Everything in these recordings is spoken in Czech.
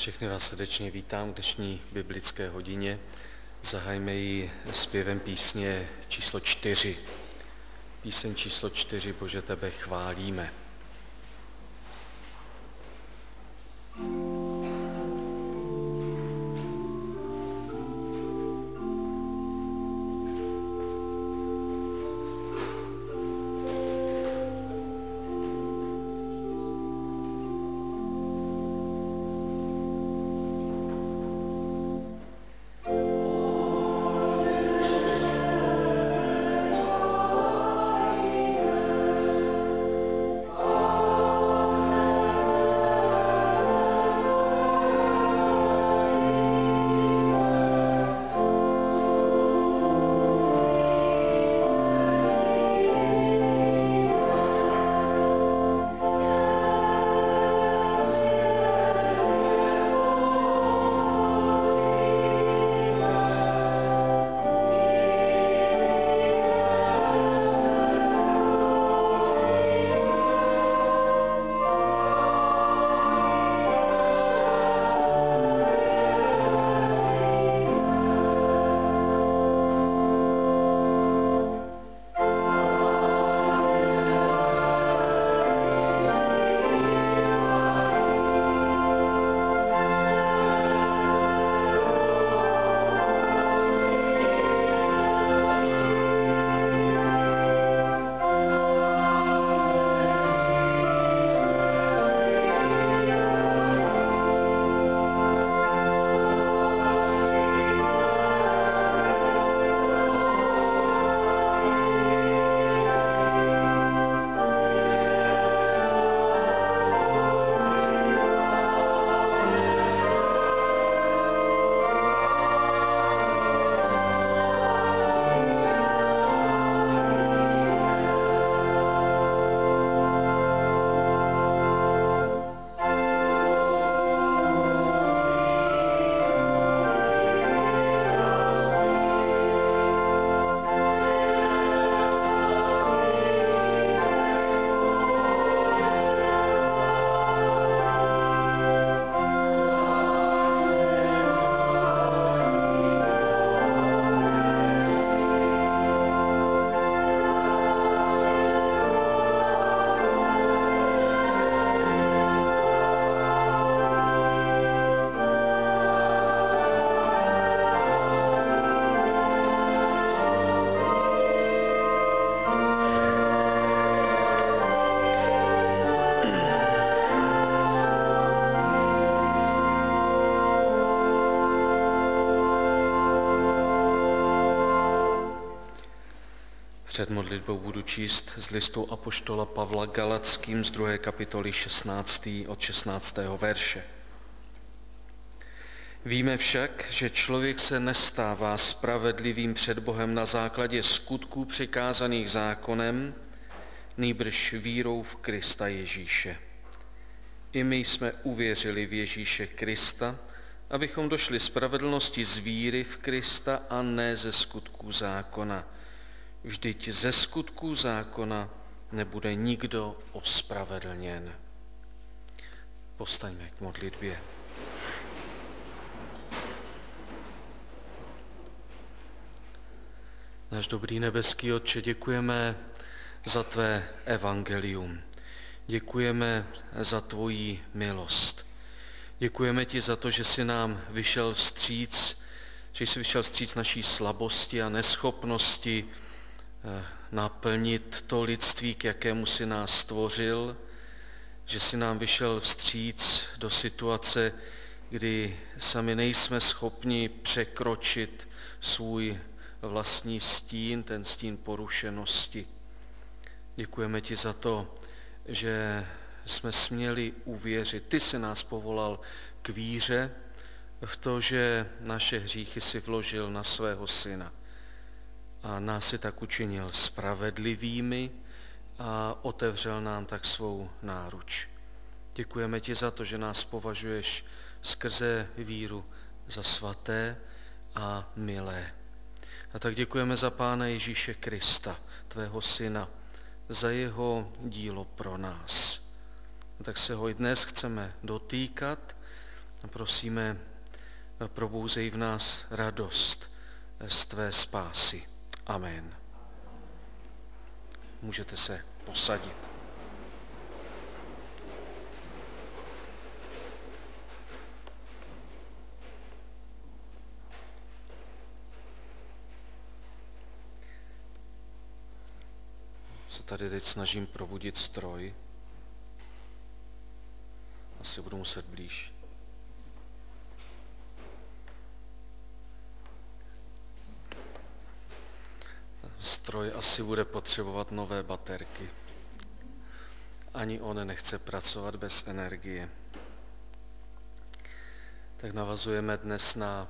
Všechny vás srdečně vítám v dnešní biblické hodině. Zahajme ji zpěvem písně číslo 4. Píseň číslo 4, Bože, tebe chválíme. Před modlitbou budu číst z listu apoštola Pavla Galatským z 2. kapitoly 16. od 16. verše. Víme však, že člověk se nestává spravedlivým před Bohem na základě skutků přikázaných zákonem, nýbrž vírou v Krista Ježíše. I my jsme uvěřili v Ježíše Krista, abychom došli spravedlnosti z víry v Krista a ne ze skutků zákona. Vždyť ze skutků zákona nebude nikdo ospravedlněn. Povstaňme k modlitbě. Náš dobrý nebeský Otče, děkujeme za tvé evangelium. Děkujeme za tvoji milost. Děkujeme ti za to, že jsi nám vyšel vstříc, že jsi vyšel vstříc naší slabosti a neschopnosti naplnit to lidství, k jakému si nás stvořil, že si nám vyšel vstříc do situace, kdy sami nejsme schopni překročit svůj vlastní stín, ten stín porušenosti. Děkujeme ti za to, že jsme směli uvěřit. Ty jsi nás povolal k víře v to, že naše hříchy si vložil na svého syna. A nás si tak učinil spravedlivými a otevřel nám tak svou náruč. Děkujeme ti za to, že nás považuješ skrze víru za svaté a milé. A tak děkujeme za Pána Ježíše Krista, tvého syna, za jeho dílo pro nás. A tak se ho i dnes chceme dotýkat A prosíme, probouzej v nás radost z tvé spásy. Amen. Můžete se posadit. Se tady teď snažím probudit stroj. Asi budu muset blíž. Stroj asi bude potřebovat nové baterky. Ani on nechce pracovat bez energie. Tak navazujeme dnes na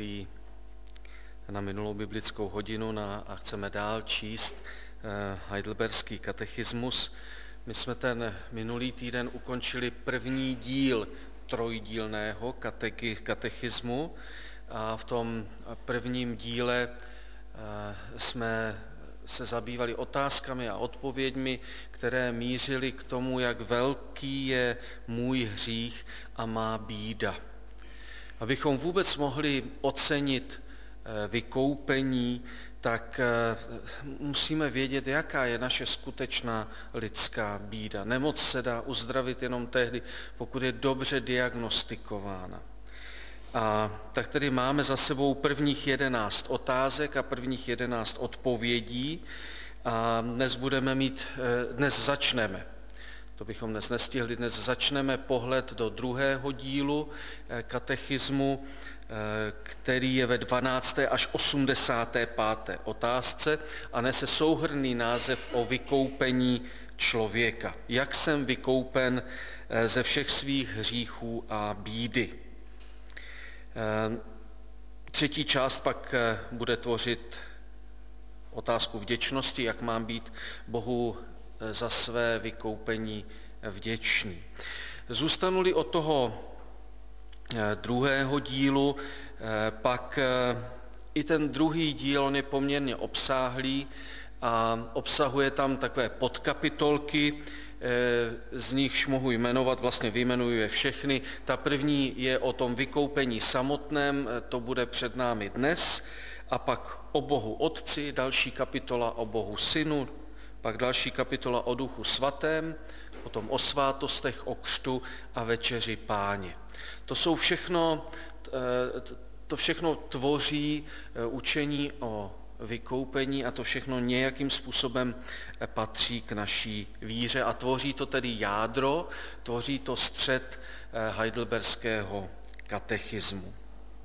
minulou biblickou hodinu a chceme dál číst Heidelberský katechismus. My jsme ten minulý týden ukončili první díl trojdílného katechismu a v tom prvním díle jsme se zabývali otázkami a odpověďmi, které mířily k tomu, jak velký je můj hřích a má bída. Abychom vůbec mohli ocenit vykoupení, tak musíme vědět, jaká je naše skutečná lidská bída. Nemoc se dá uzdravit jenom tehdy, pokud je dobře diagnostikována. A tak tedy máme za sebou prvních 11 otázek a prvních 11 odpovědí a dnes začneme. To bychom dnes nestihli, dnes začneme pohled do druhého dílu katechismu, který je ve 12. až 85. otázce a nese souhrnný název o vykoupení člověka. Jak jsem vykoupen ze všech svých hříchů a bídy. Třetí část pak bude tvořit otázku vděčnosti, jak mám být Bohu za své vykoupení vděčný. Zůstanu-li od toho druhého dílu, pak i ten druhý díl, on je poměrně obsáhlý a obsahuje tam takové podkapitolky, z nichž mohu jmenovat, vlastně vyjmenuji je všechny. Ta první je o tom vykoupení samotném, to bude před námi dnes, a pak o Bohu Otci, další kapitola o Bohu Synu, pak další kapitola o Duchu Svatém, potom o svátostech, o křtu a večeři Páně. To všechno tvoří učení o vykoupení a to všechno nějakým způsobem patří k naší víře a tvoří to tedy jádro, tvoří to střed heidelberského katechismu.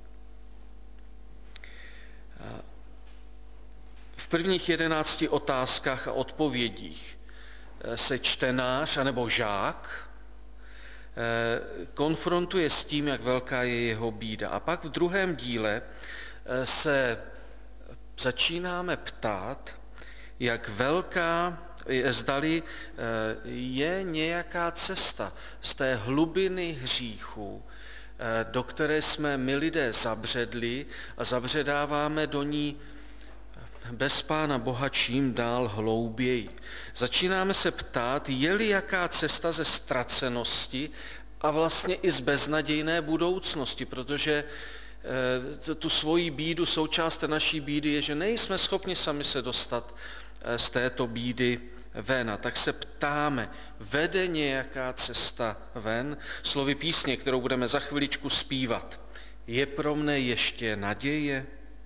V prvních 11 otázkách a odpovědích se čtenář anebo žák konfrontuje s tím, jak velká je jeho bída. A pak v druhém díle se začínáme ptát, jak velká, zdali je nějaká cesta z té hlubiny hříchů, do které jsme my lidé zabředli a zabředáváme do ní bez Pána Boha čím dál hlouběji. Začínáme se ptát, je-li jaká cesta ze ztracenosti a vlastně i z beznadějné budoucnosti, protože tu svoji bídu, součást naší bídy je, že nejsme schopni sami se dostat z této bídy ven. A tak se ptáme, vede nějaká cesta ven? Slovy písně, kterou budeme za chviličku zpívat. Je pro mne ještě naděje?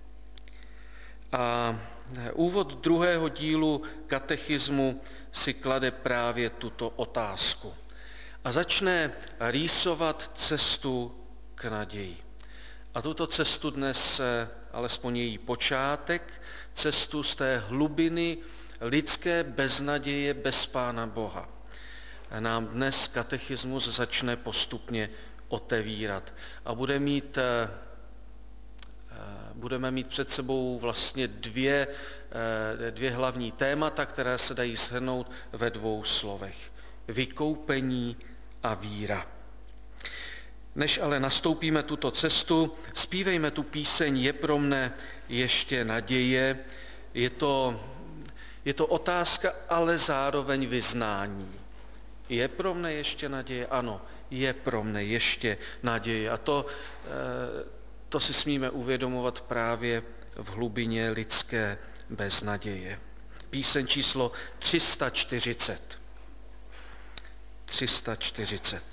A úvod druhého dílu katechismu si klade právě tuto otázku. A začne rýsovat cestu k naději. A tuto cestu dnes, alespoň její počátek, cestu z té hlubiny lidské beznaděje bez Pána Boha, nám dnes katechismus začne postupně otevírat. A budeme mít před sebou vlastně dvě hlavní témata, které se dají shrnout ve 2 slovech. Vykoupení a víra. Než ale nastoupíme tuto cestu, zpívejme tu píseň Je pro mne ještě naděje. Je to otázka, ale zároveň vyznání. Je pro mne ještě naděje? Ano, je pro mne ještě naděje. A to si smíme uvědomovat právě v hlubině lidské beznaděje. Píseň číslo 340. 340.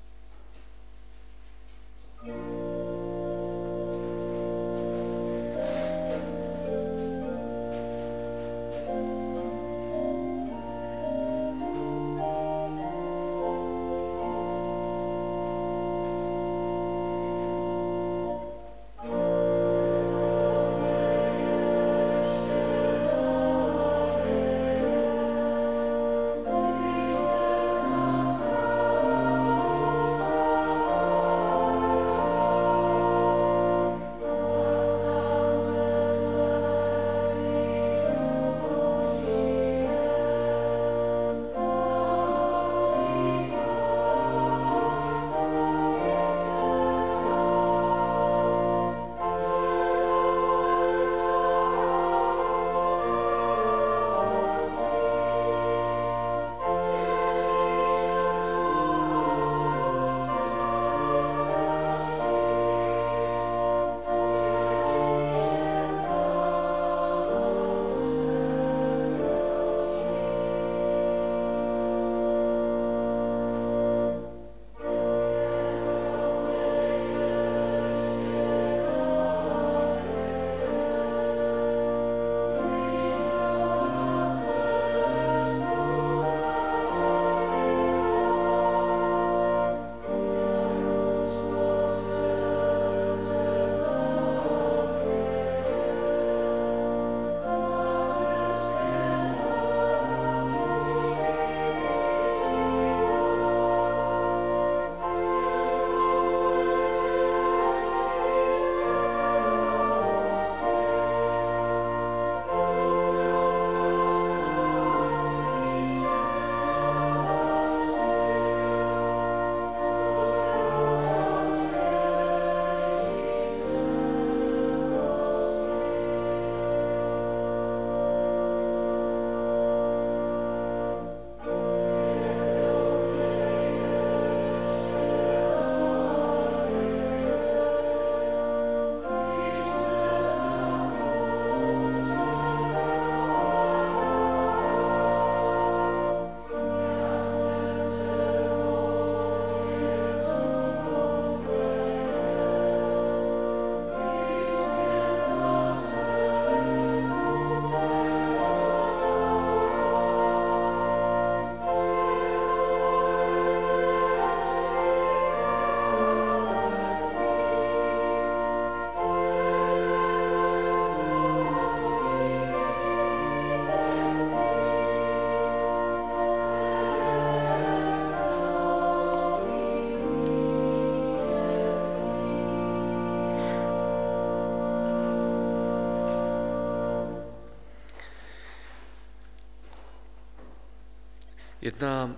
Jedna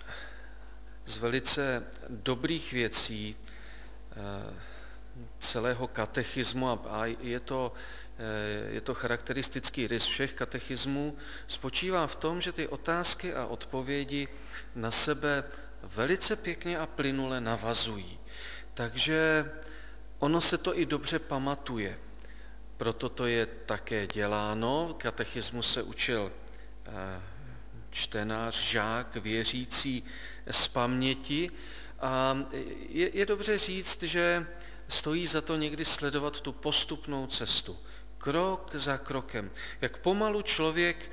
z velice dobrých věcí celého katechismu, a je to charakteristický rys všech katechismů, spočívá v tom, že ty otázky a odpovědi na sebe velice pěkně a plynule navazují. Takže ono se to i dobře pamatuje. Proto to je také děláno. Katechismus se učil čtenář, žák, věřící z paměti. A je dobře říct, že stojí za to někdy sledovat tu postupnou cestu. Krok za krokem. Jak pomalu člověk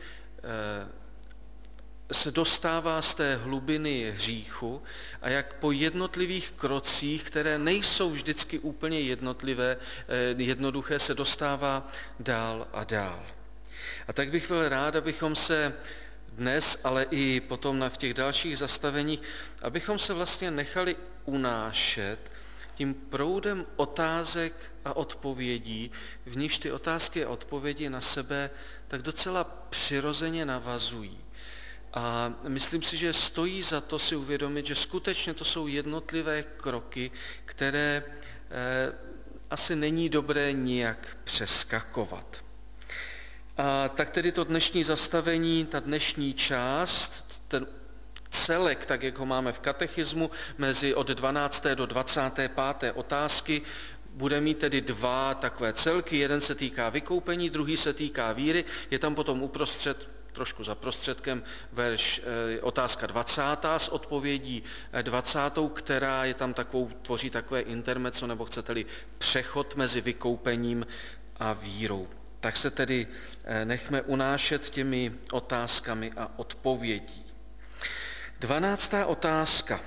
se dostává z té hlubiny hříchu a jak po jednotlivých krocích, které nejsou vždycky úplně jednoduché, se dostává dál a dál. A tak bych byl rád, abychom se dnes, ale i potom v těch dalších zastaveních, abychom se vlastně nechali unášet tím proudem otázek a odpovědí, v nichž ty otázky a odpovědi na sebe tak docela přirozeně navazují. A myslím si, že stojí za to si uvědomit, že skutečně to jsou jednotlivé kroky, které asi není dobré nijak přeskakovat. A tak tedy to dnešní zastavení, ta dnešní část, ten celek, tak jak ho máme v katechismu, mezi od 12. do 25. otázky, bude mít tedy dva takové celky, jeden se týká vykoupení, druhý se týká víry, je tam potom uprostřed, trošku za prostředkem, otázka 20. s odpovědí 20., která je tam tvoří takové intermezzo, nebo chcete-li přechod mezi vykoupením a vírou. Tak se tedy nechme unášet těmi otázkami a odpovědí. 12. otázka.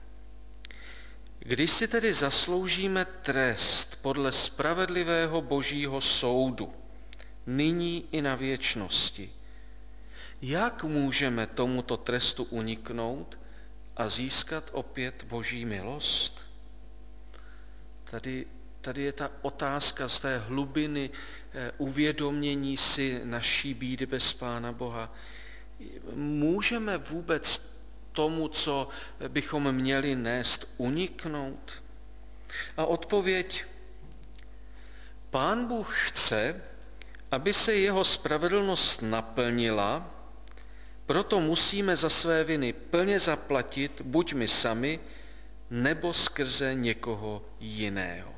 Když si tedy zasloužíme trest podle spravedlivého božího soudu, nyní i na věčnosti, jak můžeme tomuto trestu uniknout a získat opět boží milost? Tady je ta otázka z té hlubiny uvědomění si naší bídy bez Pána Boha. Můžeme vůbec tomu, co bychom měli nést, uniknout? A odpověď: Pán Bůh chce, aby se jeho spravedlnost naplnila, proto musíme za své viny plně zaplatit, buď my sami, nebo skrze někoho jiného.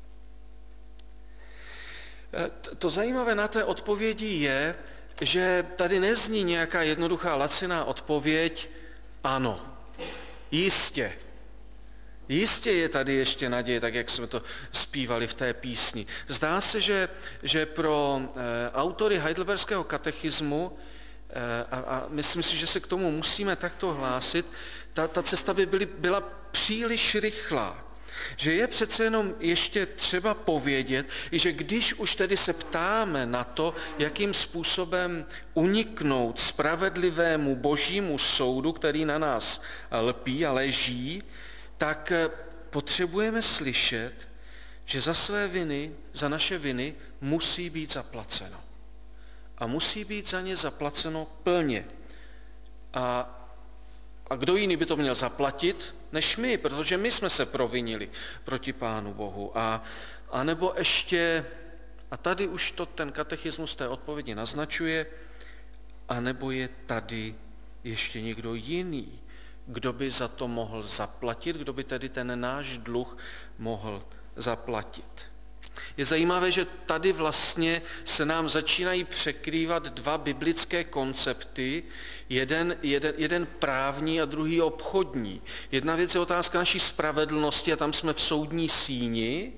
To zajímavé na té odpovědi je, že tady nezní nějaká jednoduchá laciná odpověď, ano, jistě. Jistě je tady ještě naděje, tak jak jsme to zpívali v té písni. Zdá se, že pro autory heidelberského katechismu, a myslím si, že se k tomu musíme takto hlásit, ta cesta by byla příliš rychlá. Že je přece jenom ještě třeba povědět, že když už tedy se ptáme na to, jakým způsobem uniknout spravedlivému božímu soudu, který na nás lpí a leží, tak potřebujeme slyšet, že za své viny, za naše viny musí být zaplaceno. A musí být za ně zaplaceno plně. A kdo jiný by to měl zaplatit, než my, protože my jsme se provinili proti Pánu Bohu. A nebo ještě, a tady už to ten katechismus té odpovědi naznačuje, a nebo je tady ještě někdo jiný, kdo by za to mohl zaplatit, kdo by tedy ten náš dluh mohl zaplatit. Je zajímavé, že tady vlastně se nám začínají překrývat dva biblické koncepty, jeden právní a druhý obchodní. Jedna věc je otázka naší spravedlnosti a tam jsme v soudní síni,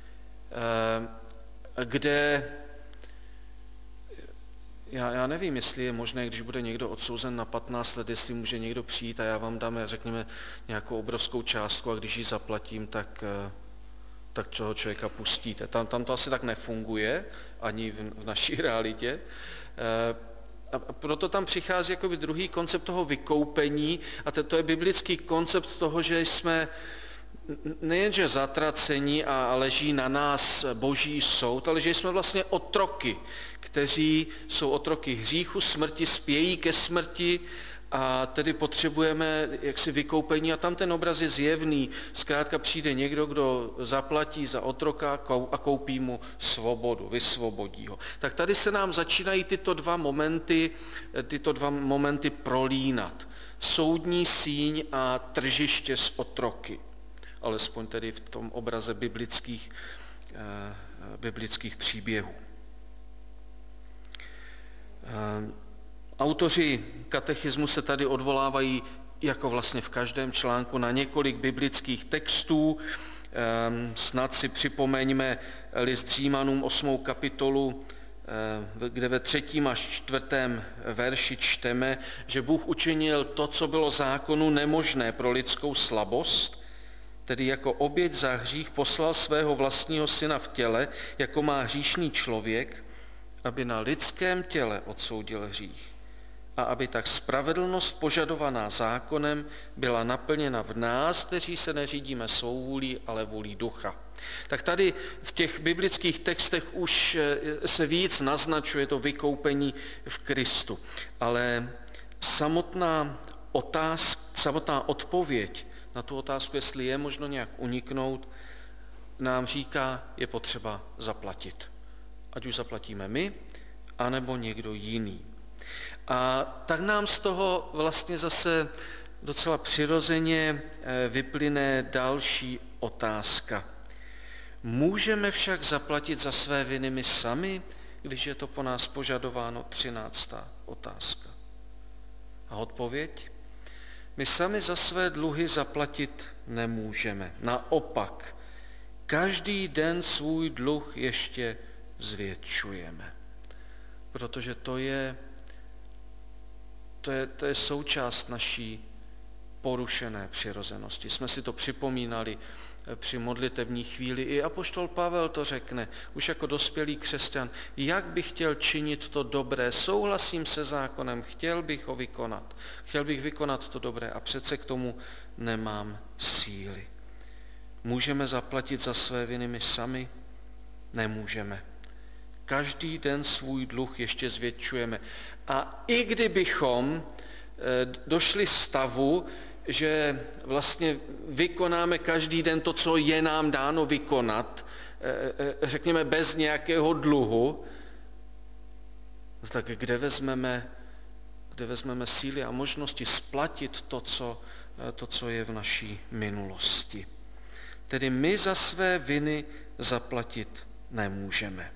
kde já nevím, jestli je možné, když bude někdo odsouzen na 15 let, jestli může někdo přijít a já vám dám, řekněme, nějakou obrovskou částku a když ji zaplatím, tak toho člověka pustíte. Tam to asi tak nefunguje, ani v naší realitě. A proto tam přichází jakoby druhý koncept toho vykoupení a to je biblický koncept toho, že jsme nejenže zatracení a leží na nás boží soud, ale že jsme vlastně otroky, kteří jsou otroky hříchu, smrti, spějí ke smrti a tedy potřebujeme jaksi vykoupení a tam ten obraz je zjevný. Zkrátka přijde někdo, kdo zaplatí za otroka a koupí mu svobodu, vysvobodí ho. Tak tady se nám začínají tyto dva momenty prolínat. Soudní síň a tržiště s otroky. Alespoň tedy v tom obraze biblických příběhů. Autoři katechismu se tady odvolávají, jako vlastně v každém článku, na několik biblických textů. Snad si připomeňme list Římanům 8. kapitolu, kde ve 3. až 4. verši čteme, že Bůh učinil to, co bylo zákonu nemožné pro lidskou slabost, tedy jako oběť za hřích poslal svého vlastního syna v těle, jako má hříšný člověk, aby na lidském těle odsoudil hřích. A aby tak spravedlnost požadovaná zákonem byla naplněna v nás, kteří se neřídíme svou vůlí, ale vůlí ducha. Tak tady v těch biblických textech už se víc naznačuje to vykoupení v Kristu. Ale samotná odpověď na tu otázku, jestli je možno nějak uniknout, nám říká, je potřeba zaplatit. Ať už zaplatíme my, anebo někdo jiný. A tak nám z toho vlastně zase docela přirozeně vyplyne další otázka. Můžeme však zaplatit za své viny my sami, když je to po nás požadováno? 13. otázka. A odpověď? My sami za své dluhy zaplatit nemůžeme. Naopak, každý den svůj dluh ještě zvětšujeme. Protože to je součást naší porušené přirozenosti. Jsme si to připomínali při modlitevní chvíli. I apoštol Pavel to řekne, už jako dospělý křesťan, jak bych chtěl činit to dobré, souhlasím se zákonem, chtěl bych ho vykonat. Chtěl bych vykonat to dobré a přece k tomu nemám síly. Můžeme zaplatit za své viny my sami? Nemůžeme. Každý den svůj dluh ještě zvětšujeme. A i kdybychom došli stavu, že vlastně vykonáme každý den to, co je nám dáno vykonat, řekněme bez nějakého dluhu, tak kde vezmeme síly a možnosti splatit to, co je v naší minulosti. Tedy my za své viny zaplatit nemůžeme.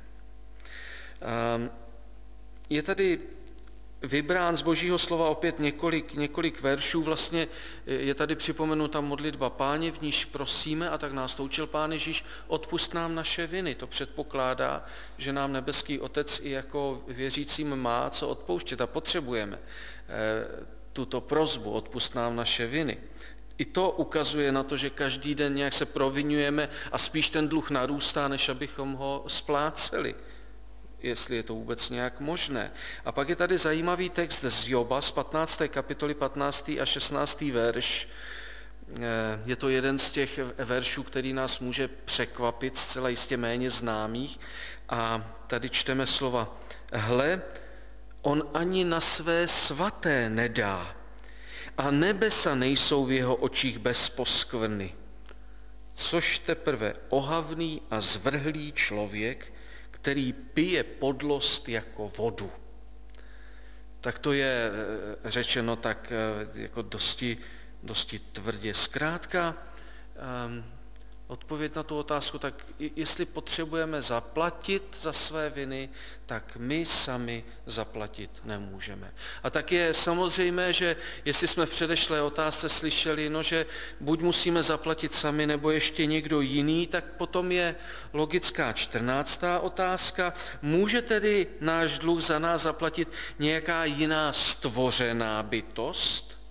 Je tady vybrán z Božího slova opět několik veršů, vlastně je tady připomenuta modlitba Páně, v níž prosíme, a tak nás to učil Pán Ježíš, odpusť nám naše viny. To předpokládá, že nám nebeský Otec i jako věřícím má co odpouštět a potřebujeme tuto prosbu, odpusť nám naše viny. I to ukazuje na to, že každý den nějak se provinujeme a spíš ten dluh narůstá, než abychom ho spláceli, jestli je to vůbec nějak možné. A pak je tady zajímavý text z Joba z 15. kapitoly 15. a 16. verš. Je to jeden z těch veršů, který nás může překvapit, zcela jistě méně známých. A tady čteme slova: Hle, on ani na své svaté nedá a nebesa nejsou v jeho očích bez poskvrny. Což teprve ohavný a zvrhlý člověk, který pije podlost jako vodu. Tak to je řečeno tak jako dosti tvrdě. Zkrátka, odpověď na tu otázku, tak jestli potřebujeme zaplatit za své viny, tak my sami zaplatit nemůžeme. A tak je samozřejmé, že jestli jsme v předešlé otázce slyšeli, že buď musíme zaplatit sami, nebo ještě někdo jiný, tak potom je logická 14. otázka. Může tedy náš dluh za nás zaplatit nějaká jiná stvořená bytost?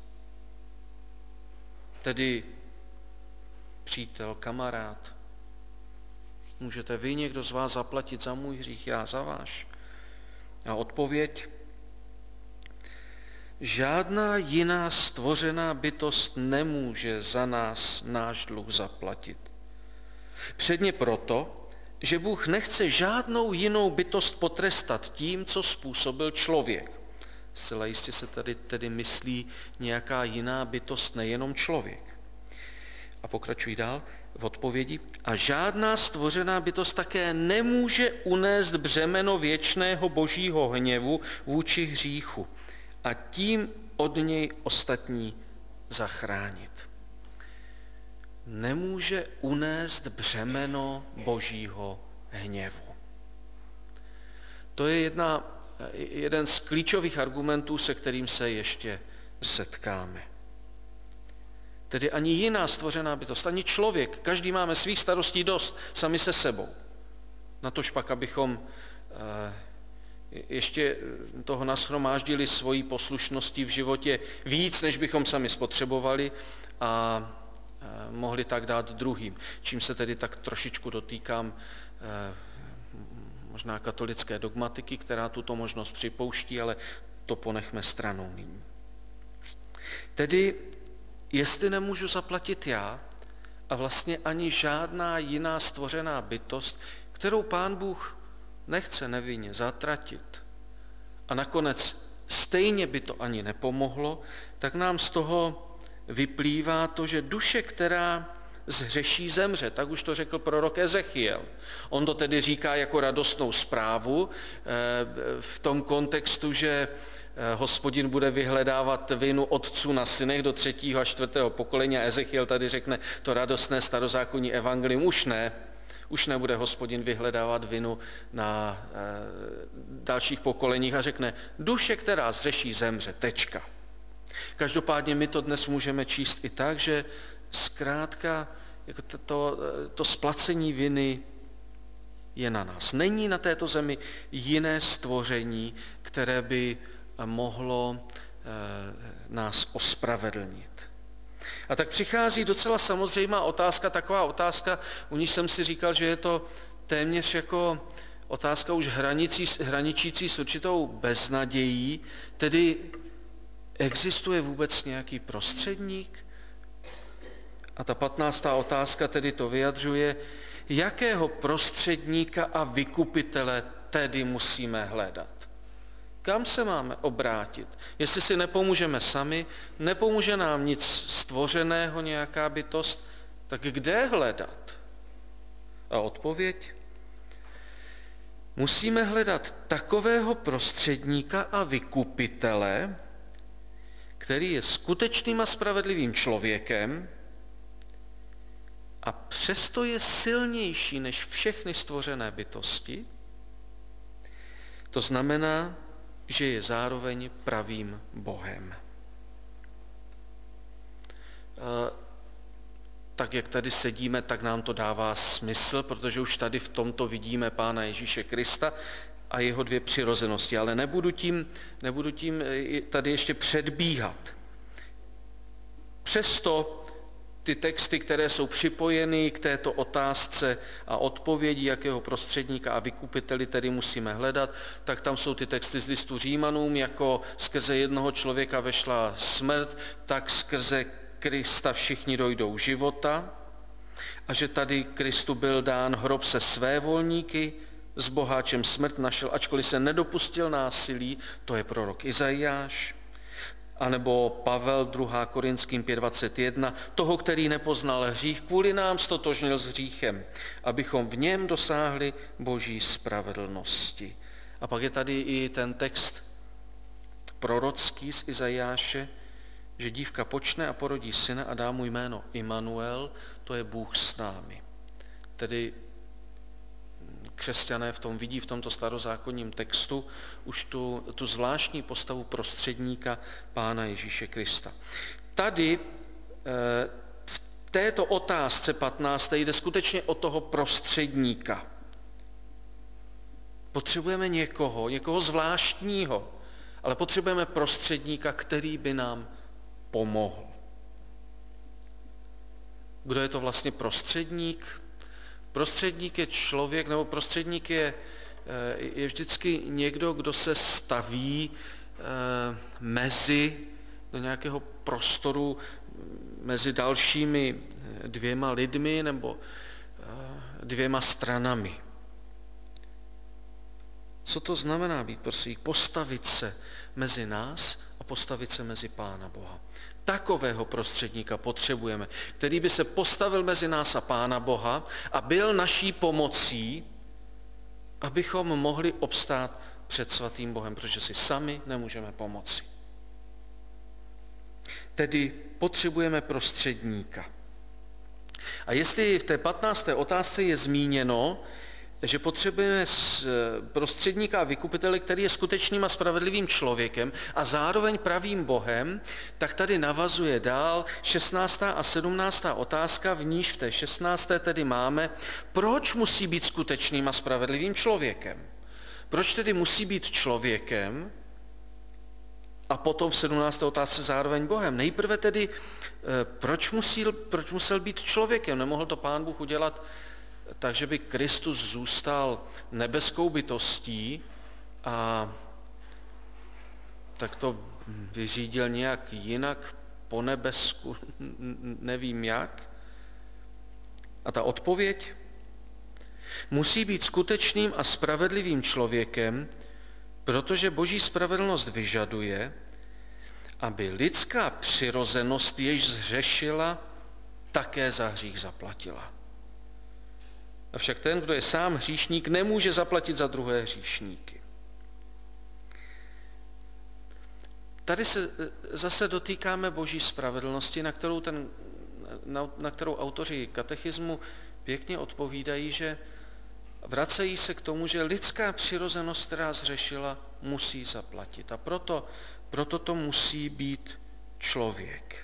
Tedy přítel, kamarád. Můžete vy, někdo z vás, zaplatit za můj hřích, já za váš? A odpověď? Žádná jiná stvořená bytost nemůže za nás náš dluh zaplatit. Předně proto, že Bůh nechce žádnou jinou bytost potrestat tím, co způsobil člověk. Zcela jistě se tady tedy myslí nějaká jiná bytost, nejenom člověk. A pokračují dál v odpovědi. A žádná stvořená bytost také nemůže unést břemeno věčného božího hněvu vůči hříchu a tím od něj ostatní zachránit. Nemůže unést břemeno božího hněvu. To je jeden z klíčových argumentů, se kterým se ještě setkáme. Tedy ani jiná stvořená bytost, ani člověk, každý máme svých starostí dost, sami se sebou. Natož pak, abychom ještě toho nashromáždili svojí poslušností v životě víc, než bychom sami spotřebovali a mohli tak dát druhým. Čím se tedy tak trošičku dotýkám možná katolické dogmatiky, která tuto možnost připouští, ale to ponechme stranou nyní. Tedy jestli nemůžu zaplatit já a vlastně ani žádná jiná stvořená bytost, kterou Pán Bůh nechce nevinně zatratit, a nakonec stejně by to ani nepomohlo, tak nám z toho vyplývá to, že duše, která zhřeší, zemře. Tak už to řekl prorok Ezechiel. On to tedy říká jako radostnou zprávu v tom kontextu, že Hospodin bude vyhledávat vinu otců na synech do 3. a 4. pokolení a Ezechiel tady řekne to radostné starozákonní evangelium. Už nebude Hospodin vyhledávat vinu na dalších pokoleních a řekne, duše, která zřeší, zemře, tečka. Každopádně my to dnes můžeme číst i tak, že zkrátka jako to splacení viny je na nás. Není na této zemi jiné stvoření, které by mohlo nás ospravedlnit. A tak přichází docela samozřejmá otázka, taková otázka, u níž jsem si říkal, že je to téměř jako otázka už hraničící s určitou beznadějí, tedy existuje vůbec nějaký prostředník? A ta 15. otázka tedy to vyjadřuje, jakého prostředníka a vykupitele tedy musíme hledat. Kam se máme obrátit? Jestli si nepomůžeme sami, nepomůže nám nic stvořeného, nějaká bytost, tak kde hledat? A odpověď? Musíme hledat takového prostředníka a vykupitele, který je skutečným a spravedlivým člověkem a přesto je silnější než všechny stvořené bytosti. To znamená, že je zároveň pravým Bohem. Tak, jak tady sedíme, tak nám to dává smysl, protože už tady v tomto vidíme Pána Ježíše Krista a jeho dvě přirozenosti. Ale nebudu tím tady ještě předbíhat. Přesto ty texty, které jsou připojeny k této otázce a odpovědi, jakého prostředníka a vykupiteli tedy musíme hledat, tak tam jsou ty texty z listu Římanům, jako skrze jednoho člověka vešla smrt, tak skrze Krista všichni dojdou života a že tady Kristu byl dán hrob se svévolníky, s boháčem smrt našel, ačkoliv se nedopustil násilí, to je prorok Izajáš, anebo Pavel, 2. Korinským 5.21, toho, který nepoznal hřích, kvůli nám stotožnil s hříchem, abychom v něm dosáhli Boží spravedlnosti. A pak je tady i ten text prorocký z Izajáše, že dívka počne a porodí syna a dá mu jméno Immanuel, to je Bůh s námi. Tedy křesťané vidí v tomto starozákonním textu už tu zvláštní postavu prostředníka Pána Ježíše Krista. Tady v této otázce 15. jde skutečně o toho prostředníka. Potřebujeme někoho zvláštního, ale potřebujeme prostředníka, který by nám pomohl. Kdo je to vlastně prostředník? Prostředník je člověk, nebo prostředník je vždycky někdo, kdo se staví do nějakého prostoru mezi dalšími dvěma lidmi nebo dvěma stranami. Co to znamená být prostředník? Postavit se mezi nás a postavit se mezi Pána Boha. Takového prostředníka potřebujeme, který by se postavil mezi nás a Pána Boha a byl naší pomocí, abychom mohli obstát před svatým Bohem, protože si sami nemůžeme pomoci. Tedy potřebujeme prostředníka. A jestli v té 15. otázce je zmíněno, že potřebujeme prostředníka a vykupitele, který je skutečným a spravedlivým člověkem a zároveň pravým Bohem, tak tady navazuje dál 16. a 17. otázka, v níž v té 16. tedy máme, proč musí být skutečným a spravedlivým člověkem. Proč tedy musí být člověkem a potom v 17. otázce zároveň Bohem. Nejprve tedy, proč musel být člověkem? Nemohl to Pán Bůh udělat takže by Kristus zůstal nebeskou bytostí a tak to vyřídil nějak jinak po nebesku, nevím jak. A ta odpověď? Musí být skutečným a spravedlivým člověkem, protože Boží spravedlnost vyžaduje, aby lidská přirozenost, jež zhřešila, také za hřích zaplatila. Avšak ten, kdo je sám hříšník, nemůže zaplatit za druhé hříšníky. tady se zase dotýkáme Boží spravedlnosti, na kterou autoři katechismu pěkně odpovídají, že vracejí se k tomu, že lidská přirozenost, která zřešila, musí zaplatit. A proto to musí být člověk.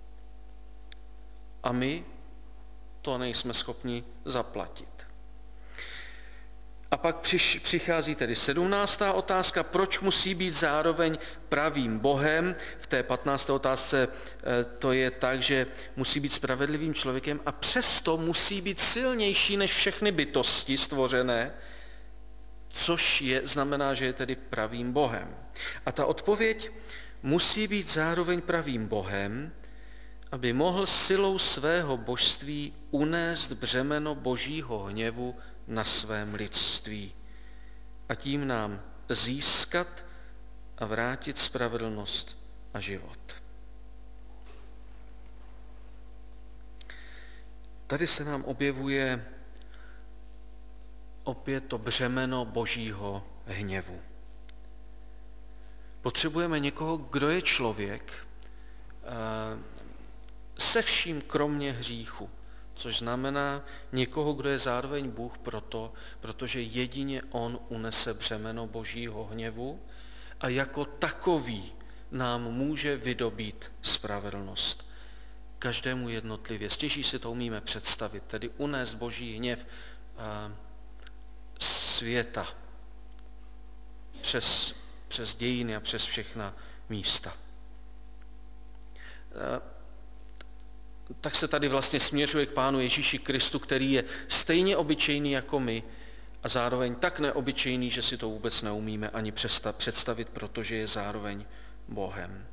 A my to nejsme schopni zaplatit. A pak přichází tedy 17. otázka, proč musí být zároveň pravým Bohem. V té 15. otázce to je tak, že musí být spravedlivým člověkem a přesto musí být silnější než všechny bytosti stvořené, což znamená, že je tedy pravým Bohem. A ta odpověď musí být zároveň pravým Bohem, aby mohl silou svého božství unést břemeno Božího hněvu na svém lidství a tím nám získat a vrátit spravedlnost a život. Tady se nám objevuje opět to břemeno Božího hněvu. Potřebujeme někoho, kdo je člověk se vším kromě hříchu, což znamená někoho, kdo je zároveň Bůh protože jedině on unese břemeno Božího hněvu a jako takový nám může vydobít spravedlnost. Každému jednotlivě. Stěží si to umíme představit, tedy unést Boží hněv světa přes dějiny a přes všechna místa. Tak se tady vlastně směřuje k Pánu Ježíši Kristu, který je stejně obyčejný jako my a zároveň tak neobyčejný, že si to vůbec neumíme ani představit, protože je zároveň Bohem.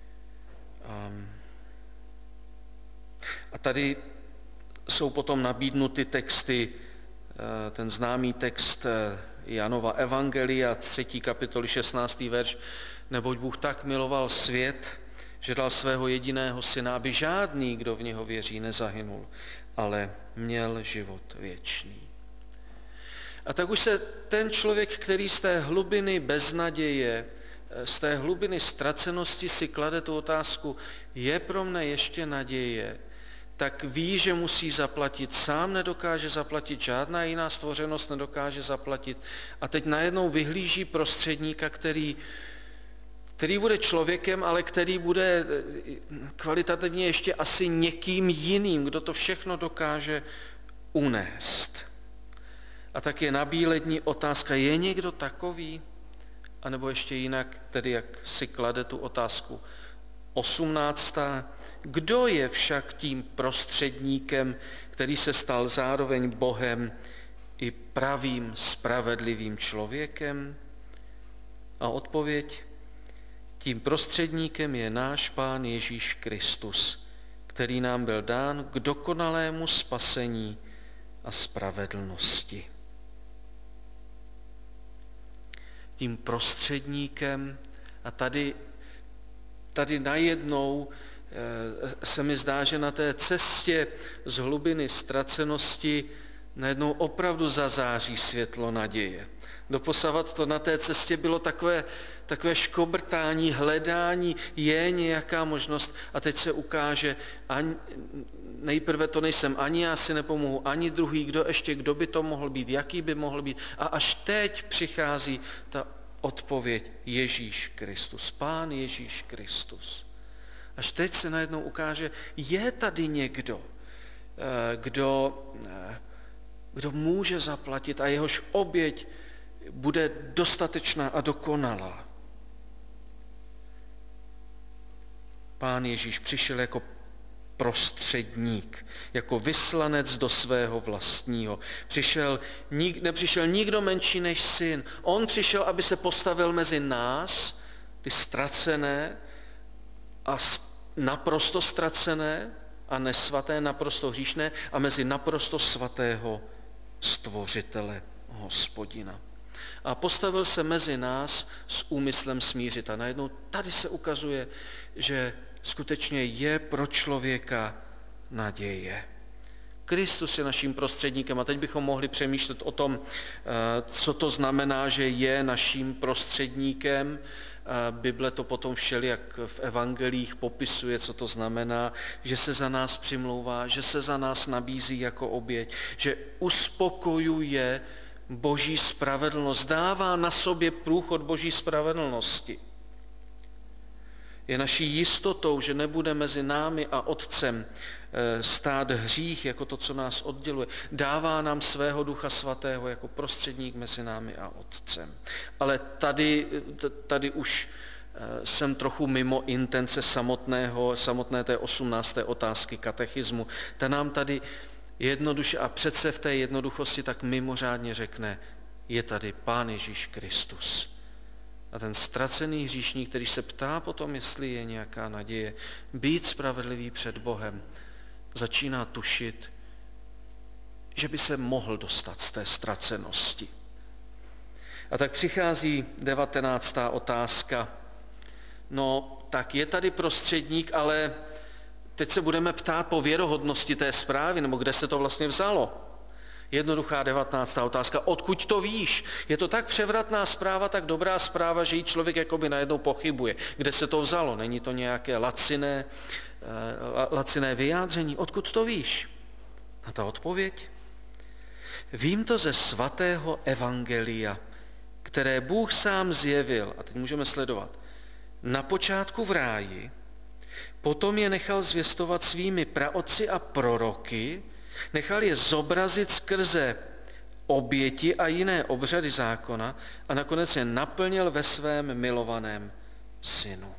A tady jsou potom nabídnuty texty, ten známý text Janova Evangelia, 3. kapitoly 16. verš, neboť Bůh tak miloval svět, že dal svého jediného syna, aby žádný, kdo v něho věří, nezahynul, ale měl život věčný. A tak už se ten člověk, který z té hlubiny beznaděje, z té hlubiny ztracenosti si klade tu otázku, je pro mne ještě naděje, tak ví, že musí zaplatit, sám nedokáže zaplatit, žádná jiná stvořenost nedokáže zaplatit. A teď najednou vyhlíží prostředníka, který bude člověkem, ale který bude kvalitativně ještě asi někým jiným, kdo to všechno dokáže unést. A tak je nabílední otázka, je někdo takový? A nebo ještě jinak, tedy jak si klade tu otázku 18. Kdo je však tím prostředníkem, který se stal zároveň Bohem i pravým, spravedlivým člověkem? A odpověď, tím prostředníkem je náš Pán Ježíš Kristus, který nám byl dán k dokonalému spasení a spravedlnosti. Tím prostředníkem, a tady najednou se mi zdá, že na té cestě z hlubiny ztracenosti najednou opravdu zazáří světlo naděje. Doposavat to na té cestě bylo takové škobrtání, hledání, je nějaká možnost a teď se ukáže, nejprve to nejsem ani já si nepomohu, ani druhý, kdo by to mohl být, jaký by mohl být. A až teď přichází ta odpověď Ježíš Kristus, Pán Ježíš Kristus. Až teď se najednou ukáže, je tady někdo, kdo může zaplatit a jehož oběť bude dostatečná a dokonalá. Pán Ježíš přišel jako prostředník, jako vyslanec do svého vlastního. Nepřišel nikdo menší než syn. On přišel, aby se postavil mezi nás, ty ztracené a naprosto ztracené a nesvaté, naprosto hříšné a mezi naprosto svatého Stvořitele, Hospodina. A postavil se mezi nás s úmyslem smířit. A najednou tady se ukazuje, že skutečně je pro člověka naděje. Kristus je naším prostředníkem. A teď bychom mohli přemýšlet o tom, co to znamená, že je naším prostředníkem. Bible to potom všelijak v evangelích popisuje, co to znamená, že se za nás přimlouvá, že se za nás nabízí jako oběť, že uspokojuje Boží spravedlnost, dává na sobě průchod Boží spravedlnosti. Je naší jistotou, že nebude mezi námi a Otcem stát hřích jako to, co nás odděluje. Dává nám svého Ducha Svatého jako prostředník mezi námi a Otcem. Ale tady už jsem trochu mimo intence samotné té 18. otázky katechismu. Ta nám tady jednoduše a přece v té jednoduchosti tak mimořádně řekne, je tady Pán Ježíš Kristus. A ten ztracený hříšník, který se ptá potom, jestli je nějaká naděje být spravedlivý před Bohem, začíná tušit, že by se mohl dostat z té ztracenosti. A tak přichází 19. otázka. No, tak je tady prostředník, ale teď se budeme ptát po věrohodnosti té zprávy, nebo kde se to vlastně vzalo. Jednoduchá 19. otázka. Odkud to víš? Je to tak převratná zpráva, tak dobrá zpráva, že jí člověk jakoby najednou pochybuje. Kde se to vzalo? Není to nějaké laciné vyjádření? Odkud to víš? A ta odpověď? Vím to ze svatého evangelia, které Bůh sám zjevil, a teď můžeme sledovat, na počátku v ráji, potom je nechal zvěstovat svými praotci a proroky, nechal je zobrazit skrze oběti a jiné obřady zákona a nakonec je naplnil ve svém milovaném synu.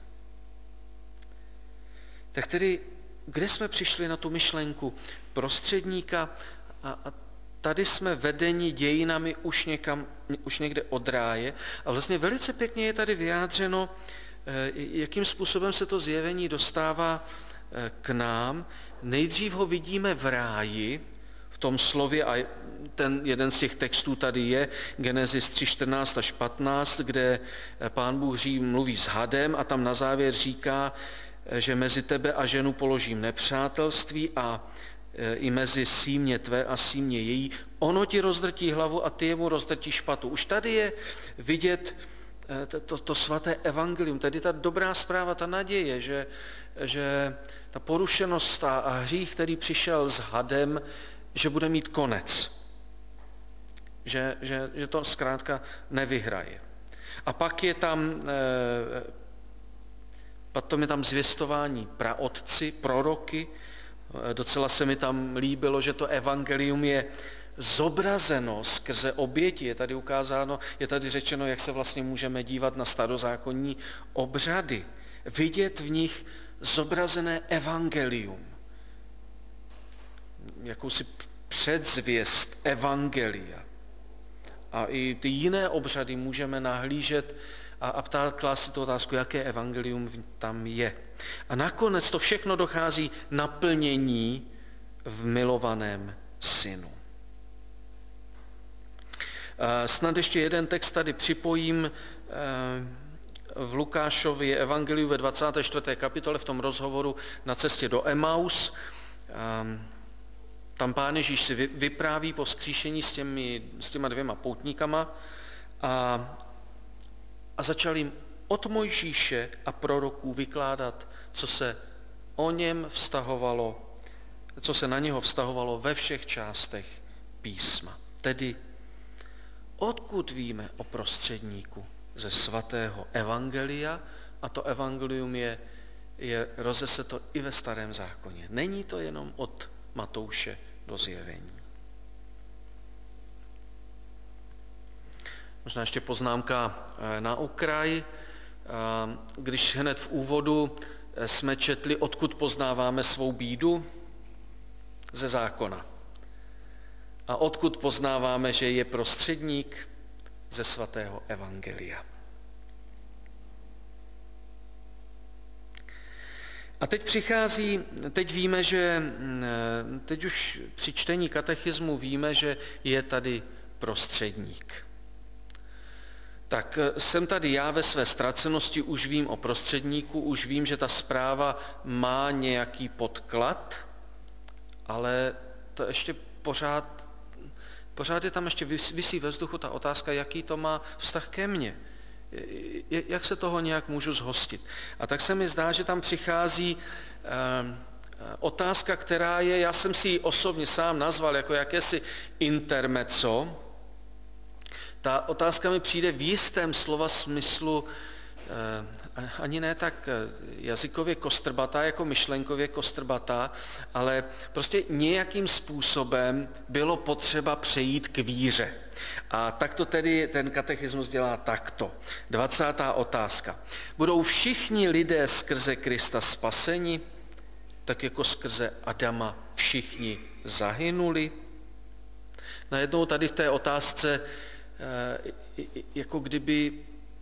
Tak tedy, kde jsme přišli na tu myšlenku prostředníka a tady jsme vedeni dějinami už někde od ráje a vlastně velice pěkně je tady vyjádřeno, jakým způsobem se to zjevení dostává k nám. Nejdřív ho vidíme v ráji, v tom slově, a ten jeden z těch textů tady je, Genesis 3:14 až 15, kde Pán Bůh mluví s hadem a tam na závěr říká, že mezi tebe a ženu položím nepřátelství a i mezi símě tvé a símě její. Ono ti rozdrtí hlavu a ty jemu rozdrtíš patu. Už tady je vidět to svaté evangelium, tady ta dobrá zpráva, ta naděje, že ta porušenost a hřích, který přišel s hadem, že bude mít konec. Že to zkrátka nevyhraje. A pak je tam zvěstování praotci, proroky. Docela se mi tam líbilo, že to evangelium je zobrazeno skrze oběti. Je tady ukázáno, je tady řečeno, jak se vlastně můžeme dívat na starozákonní obřady. Vidět v nich zobrazené evangelium. Jakousi předzvěst evangelia. A i ty jiné obřady můžeme nahlížet a klást si tu otázku, jaké evangelium tam je. A nakonec to všechno dochází naplnění v milovaném synu. Snad ještě jeden text tady připojím. V Lukášově evangeliu ve 24. kapitole v tom rozhovoru na cestě do Emaus. Tam Pán Ježíš si vypráví po vzkříšení s těma dvěma poutníkama a začal jim od Mojžíše a proroků vykládat, co se na něho vztahovalo ve všech částech písma. Tedy odkud víme o prostředníku? Ze svatého evangelia, a to evangelium je rozeseto i ve Starém zákoně. Není to jenom od Matouše do Zjevení. Možná ještě poznámka na okraj. Když hned v úvodu jsme četli, odkud poznáváme svou bídu? Ze zákona. A odkud poznáváme, že je prostředník? Ze svatého evangelia. A teď víme, teď už při čtení katechismu víme, že je tady prostředník. Tak jsem tady já ve své ztracenosti, už vím o prostředníku, už vím, že ta zpráva má nějaký podklad, ale to ještě pořád je tam ještě visí ve vzduchu ta otázka, jaký to má vztah ke mně. Jak se toho nějak můžu zhostit. A tak se mi zdá, že tam přichází otázka, která je, já jsem si ji osobně sám nazval jako jakési intermezzo. Ta otázka mi přijde v jistém slova smyslu ani ne tak jazykově kostrbatá, jako myšlenkově kostrbatá, ale prostě nějakým způsobem bylo potřeba přejít k víře. A tak to tedy ten katechismus dělá takto. 20. otázka. Budou všichni lidé skrze Krista spaseni, tak jako skrze Adama všichni zahynuli? Najednou tady v té otázce jako kdyby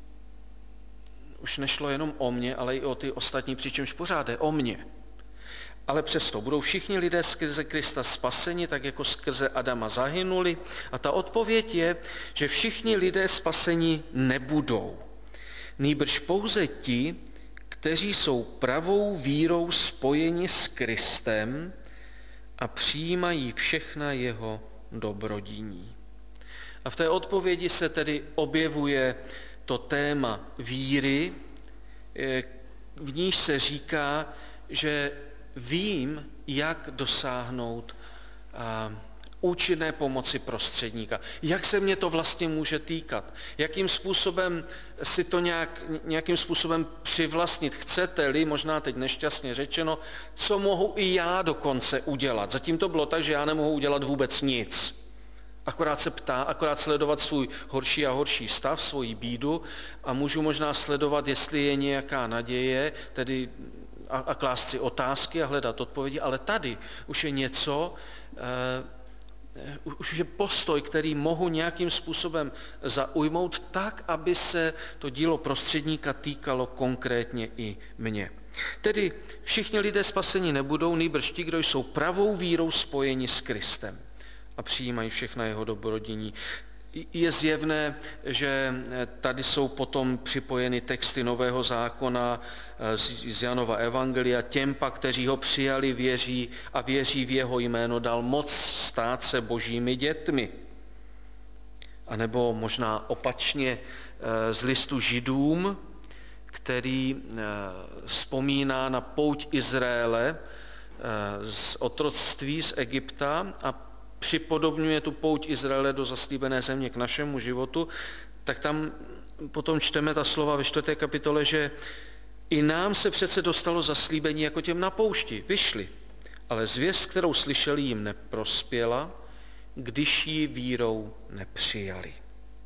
už nešlo jenom o mě, ale i o ty ostatní, přičemž pořád je o mě. Ale přesto budou všichni lidé skrze Krista spaseni, tak jako skrze Adama zahynuli. A ta odpověď je, že všichni lidé spaseni nebudou. Nýbrž pouze ti, kteří jsou pravou vírou spojeni s Kristem a přijímají všechna jeho dobrodiní. A v té odpovědi se tedy objevuje to téma víry, v níž se říká, že vím, jak dosáhnout účinné pomoci prostředníka. Jak se mě to vlastně může týkat? Jakým způsobem si to nějakým způsobem přivlastnit? Chcete-li, možná teď nešťastně řečeno, co mohu i já dokonce udělat? Zatím to bylo tak, že já nemohu udělat vůbec nic. Akorát sledovat svůj horší a horší stav, svoji bídu a můžu možná sledovat, jestli je nějaká naděje, tedy a klást si otázky a hledat odpovědi, ale tady už je něco, už je postoj, který mohu nějakým způsobem zaujmout tak, aby se to dílo prostředníka týkalo konkrétně i mě. Tedy všichni lidé spaseni nebudou, nýbrž ti, kdo jsou pravou vírou spojeni s Kristem a přijímají všechna jeho dobrodiní. Je zjevné, že tady jsou potom připojeny texty Nového zákona z Janova evangelia. Těm pak, kteří ho přijali, věří v jeho jméno, dal moc stát se božími dětmi. A nebo možná opačně z listu Židům, který vzpomíná na pouť Izraele z otroctví z Egypta a připodobňuje tu pouť Izraele do zaslíbené země k našemu životu, tak tam potom čteme ta slova ve 4. kapitole, že i nám se přece dostalo zaslíbení jako těm na poušti. Vyšli, ale zvěst, kterou slyšeli, jim neprospěla, když ji vírou nepřijali.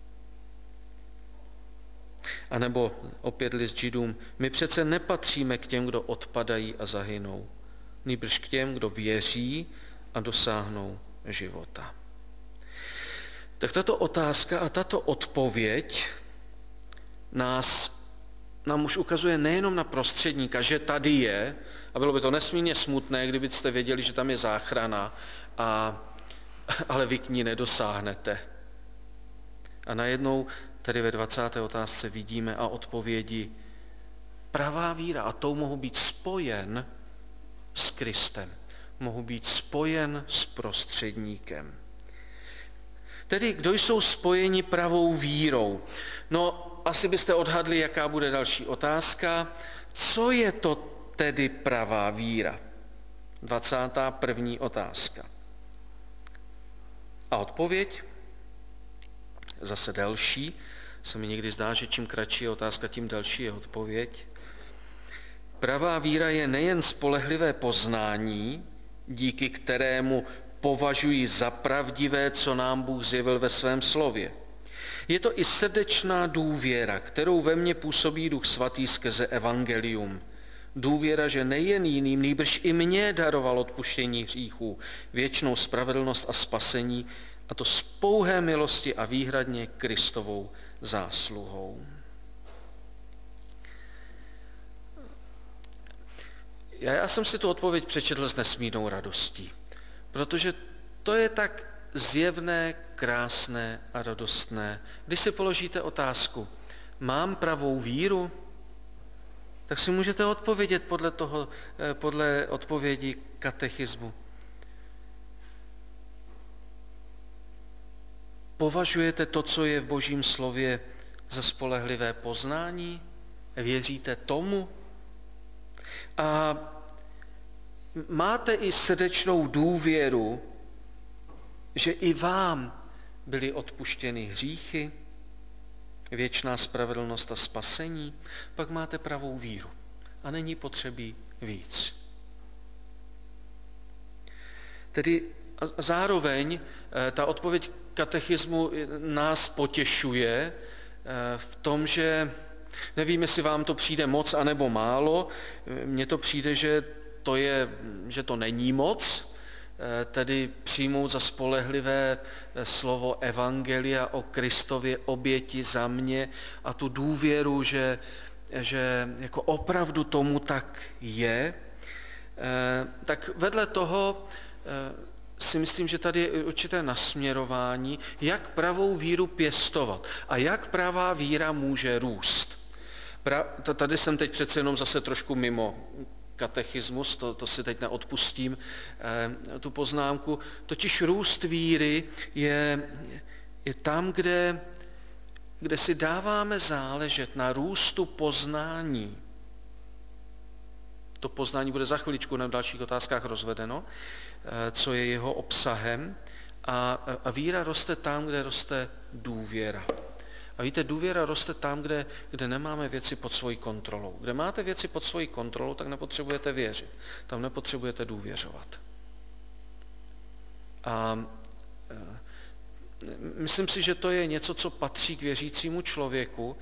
A nebo opět list Židům, my přece nepatříme k těm, kdo odpadají a zahynou, nýbrž k těm, kdo věří a dosáhnou života. Tak tato otázka a tato odpověď nám už ukazuje nejenom na prostředníka, že tady je, a bylo by to nesmírně smutné, kdybyste věděli, že tam je záchrana, ale vy k ní nedosáhnete. A najednou tedy ve 20. otázce vidíme a odpovědi pravá víra, a tou mohu být spojen s Kristem. Mohu být spojen s prostředníkem. Tedy, kdo jsou spojeni pravou vírou? No, asi byste odhadli, jaká bude další otázka. Co je to tedy pravá víra? 21. otázka. A odpověď? Zase delší. Se mi někdy zdá, že čím kratší je otázka, tím delší je odpověď. Pravá víra je nejen spolehlivé poznání, díky kterému považuji za pravdivé, co nám Bůh zjevil ve svém slově. Je to i srdečná důvěra, kterou ve mně působí Duch Svatý skrze evangelium. Důvěra, že nejen jiným, nýbrž i mně daroval odpuštění hříchů, věčnou spravedlnost a spasení, a to z pouhé milosti a výhradně Kristovou zásluhou. Já jsem si tu odpověď přečetl s nesmírnou radostí, protože to je tak zjevné, krásné a radostné. Když si položíte otázku, mám pravou víru, tak si můžete odpovědět podle odpovědi katechismu. Považujete to, co je v Božím slově, za spolehlivé poznání? Věříte tomu? A máte i srdečnou důvěru, že i vám byly odpuštěny hříchy, věčná spravedlnost a spasení? Pak máte pravou víru a není potřebí víc. Tedy zároveň ta odpověď katechismu nás potěšuje v tom, že nevím, jestli vám to přijde moc anebo málo. Mně to přijde, že to není moc, tedy přijmout za spolehlivé slovo evangelia o Kristově oběti za mě a tu důvěru, že jako opravdu tomu tak je. Tak vedle toho si myslím, že tady je určité nasměrování, jak pravou víru pěstovat a jak pravá víra může růst. Tady jsem teď přece jenom zase trošku mimo katechismus, to si teď neodpustím, tu poznámku. Totiž růst víry je tam, kde si dáváme záležet na růstu poznání. To poznání bude za chviličku na dalších otázkách rozvedeno, co je jeho obsahem. A víra roste tam, kde roste důvěra. A víte, důvěra roste tam, kde nemáme věci pod svojí kontrolou. Kde máte věci pod svojí kontrolou, tak nepotřebujete věřit. Tam nepotřebujete důvěřovat. A myslím si, že to je něco, co patří k věřícímu člověku.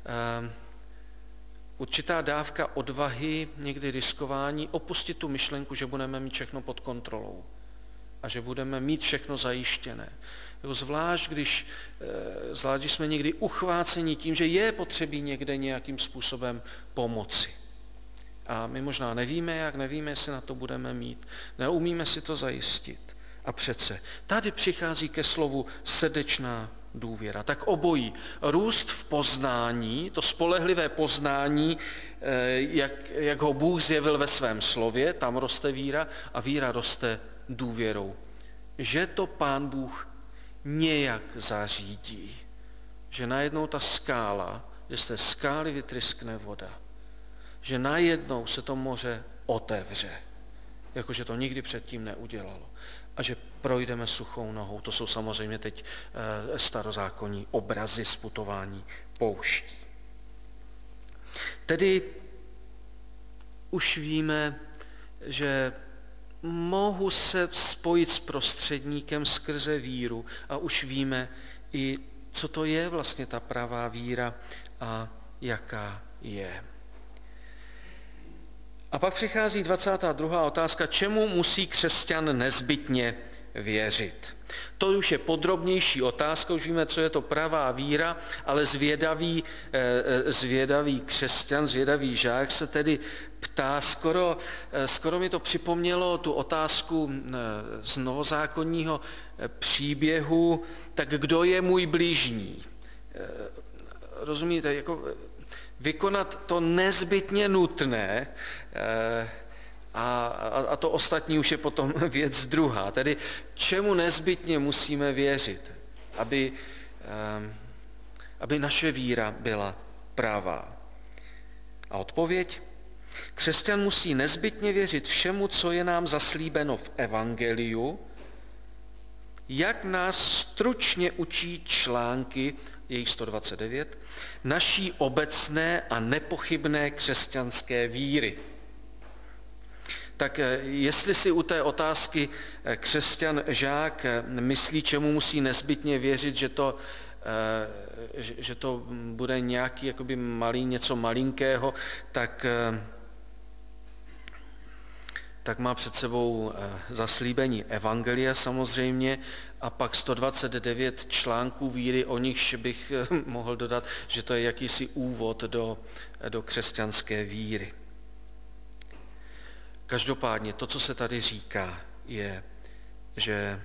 Určitá dávka odvahy, někdy riskování, opustit tu myšlenku, že budeme mít všechno pod kontrolou a že budeme mít všechno zajištěné. Zvlášť, když jsme někdy uchváceni tím, že je potřebí někde nějakým způsobem pomoci. A my možná nevíme, jestli na to budeme mít, neumíme si to zajistit. A přece tady přichází ke slovu srdečná důvěra. Tak obojí. Růst v poznání, to spolehlivé poznání, jak ho Bůh zjevil ve svém slově, tam roste víra a víra roste důvěrou. Že to Pán Bůh nějak zařídí. Že najednou ta skála, že z té skály vytryskne voda. Že najednou se to moře otevře. Jakože to nikdy předtím neudělalo. A že projdeme suchou nohou. To jsou samozřejmě teď starozákonní obrazy z putování pouští. Tedy už víme, že mohu se spojit s prostředníkem skrze víru a už víme i, co to je vlastně ta pravá víra a jaká je. A pak přichází 22. otázka, čemu musí křesťan nezbytně věřit. To už je podrobnější otázka, už víme, co je to pravá víra, ale zvědavý křesťan, zvědavý žák se tedy ptá, skoro mi to připomnělo tu otázku z novozákonního příběhu, tak kdo je můj bližní? Rozumíte, jako vykonat to nezbytně nutné a to ostatní už je potom věc druhá. Tedy čemu nezbytně musíme věřit, aby naše víra byla pravá. A odpověď? Křesťan musí nezbytně věřit všemu, co je nám zaslíbeno v evangeliu, jak nás stručně učí články, jejich 129, naší obecné a nepochybné křesťanské víry. Tak jestli si u té otázky křesťan žák myslí, čemu musí nezbytně věřit, že to bude nějaký jakoby něco malinkého, tak má před sebou zaslíbení evangelia samozřejmě a pak 129 článků víry, o nichž bych mohl dodat, že to je jakýsi úvod do křesťanské víry. Každopádně to, co se tady říká, je, že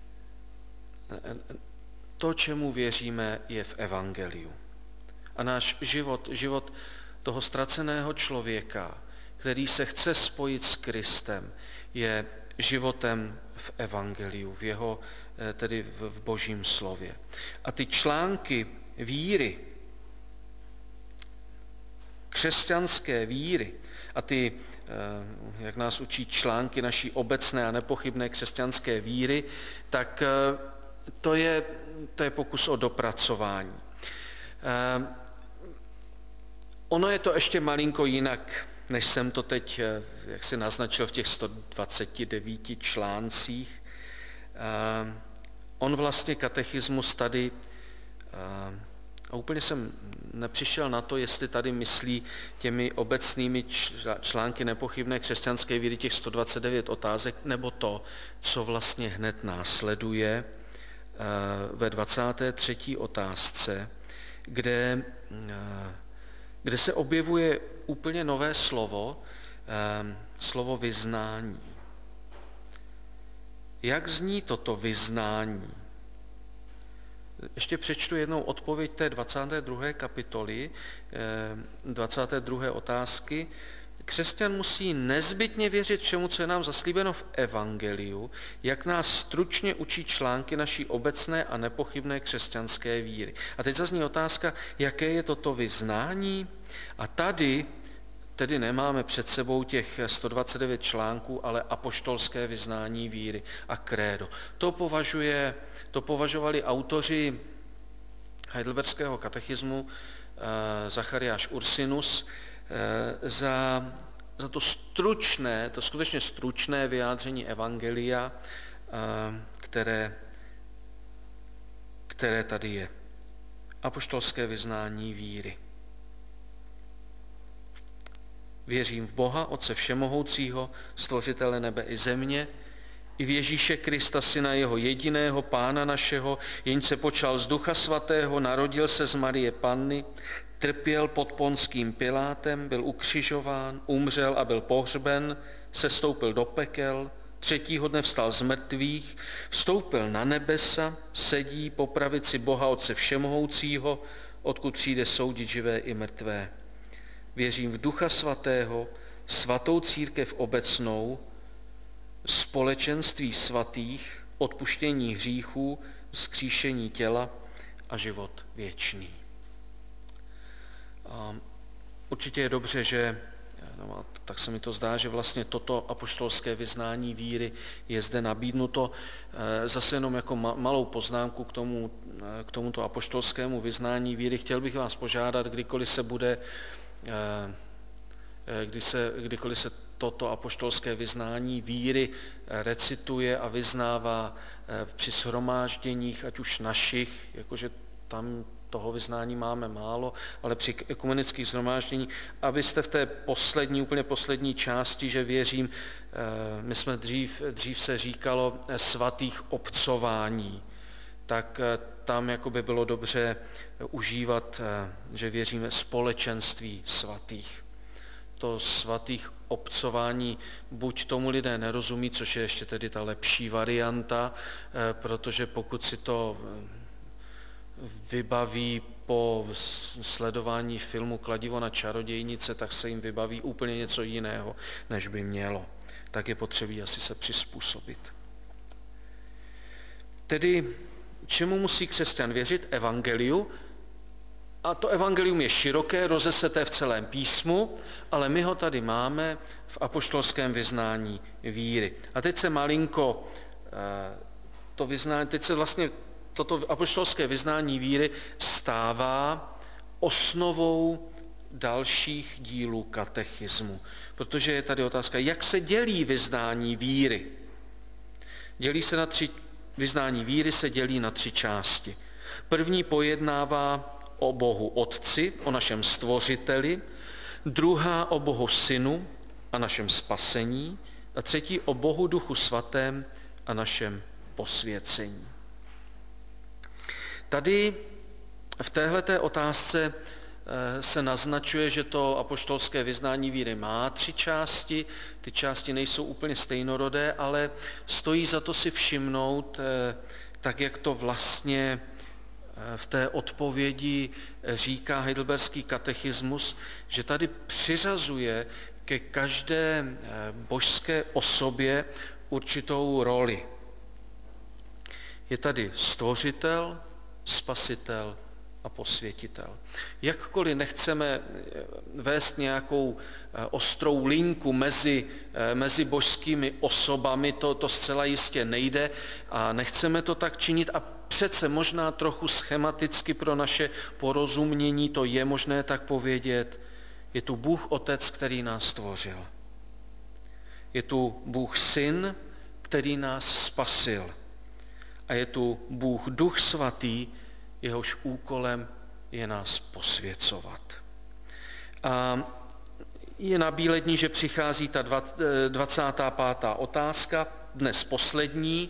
to, čemu věříme, je v evangeliu. A náš život toho ztraceného člověka, který se chce spojit s Kristem, je životem v evangeliu, v jeho, tedy v Božím slově. A ty články víry, křesťanské víry a ty, jak nás učí články naší obecné a nepochybné křesťanské víry, tak to je pokus o dopracování. Ono je to ještě malinko jinak, než jsem to teď, jak si naznačil, v těch 129 článcích. On vlastně katechismus tady, a úplně jsem nepřišel na to, jestli tady myslí těmi obecnými články nepochybné křesťanské víry těch 129 otázek, nebo to, co vlastně hned následuje ve 23. otázce, kde se objevuje úplně nové slovo, slovo vyznání. Jak zní toto vyznání? Ještě přečtu jednou odpověď té 22. kapitoly, 22. otázky. Křesťan musí nezbytně věřit všemu, co je nám zaslíbeno v evangeliu, jak nás stručně učí články naší obecné a nepochybné křesťanské víry. A teď zazní otázka, jaké je toto vyznání? A tady tedy nemáme před sebou těch 129 článků, ale apoštolské vyznání víry a krédo. To považovali autoři heidelberského katechismu Zachariáš Ursinus za to skutečně stručné vyjádření evangelia, které tady je. Apoštolské vyznání víry. Věřím v Boha, Otce všemohoucího, stvořitele nebe i země, i v Ježíše Krista, syna jeho jediného, Pána našeho, jenž se počal z Ducha svatého, narodil se z Marie Panny, trpěl pod Ponským Pilátem, byl ukřižován, umřel a byl pohřben, sestoupil do pekel, 3. dne vstal z mrtvých, vstoupil na nebesa, sedí po pravici Boha Otce všemohoucího, odkud přijde soudit živé i mrtvé. Věřím v Ducha svatého, svatou církev obecnou, společenství svatých, odpuštění hříchů, vzkříšení těla a život věčný. Určitě je dobře, že, tak se mi to zdá, že vlastně toto apoštolské vyznání víry je zde nabídnuto. Zase jenom jako malou poznámku k tomuto apoštolskému vyznání víry. Chtěl bych vás požádat, kdykoliv se toto apoštolské vyznání víry recituje a vyznává při shromážděních, ať už našich, jakože tam toho vyznání máme málo, ale při ekumenických shromážděních, abyste v té úplně poslední části, že věřím, my jsme dřív se říkalo svatých obcování, tak tam jakoby bylo dobře užívat, že věříme společenství svatých. To svatých obcování, buď tomu lidé nerozumí, což je ještě tedy ta lepší varianta, protože pokud si to vybaví po sledování filmu Kladivo na čarodějnice, tak se jim vybaví úplně něco jiného, než by mělo. Tak je potřebí asi se přizpůsobit. Tedy čemu musí křesťan věřit? Evangeliu. A to evangelium je široké, rozeseté v celém písmu, ale my ho tady máme v apoštolském vyznání víry. A teď se malinko toto apoštolské vyznání víry stává osnovou dalších dílů katechismu. Protože je tady otázka, jak se dělí vyznání víry. Vyznání víry se dělí na 3 části. První pojednává o Bohu Otci, o našem stvořiteli, druhá o Bohu Synu a našem spasení a třetí o Bohu Duchu Svatém a našem posvěcení. Tady v téhleté otázce se naznačuje, že to apoštolské vyznání víry má 3 části. Ty části nejsou úplně stejnorodé, ale stojí za to si všimnout, tak jak to vlastně v té odpovědi říká heidelberský katechismus, že tady přiřazuje ke každé božské osobě určitou roli. Je tady stvořitel, spasitel a posvětitel. Jakkoliv nechceme vést nějakou ostrou linku mezi božskými osobami, to zcela jistě nejde a nechceme to tak činit a přece možná trochu schematicky pro naše porozumění to je možné tak povědět. Je tu Bůh Otec, který nás stvořil. Je tu Bůh Syn, který nás spasil. A je tu Bůh Duch Svatý, jehož úkolem je nás posvěcovat. A je nabílední, že přichází ta 25. otázka, dnes poslední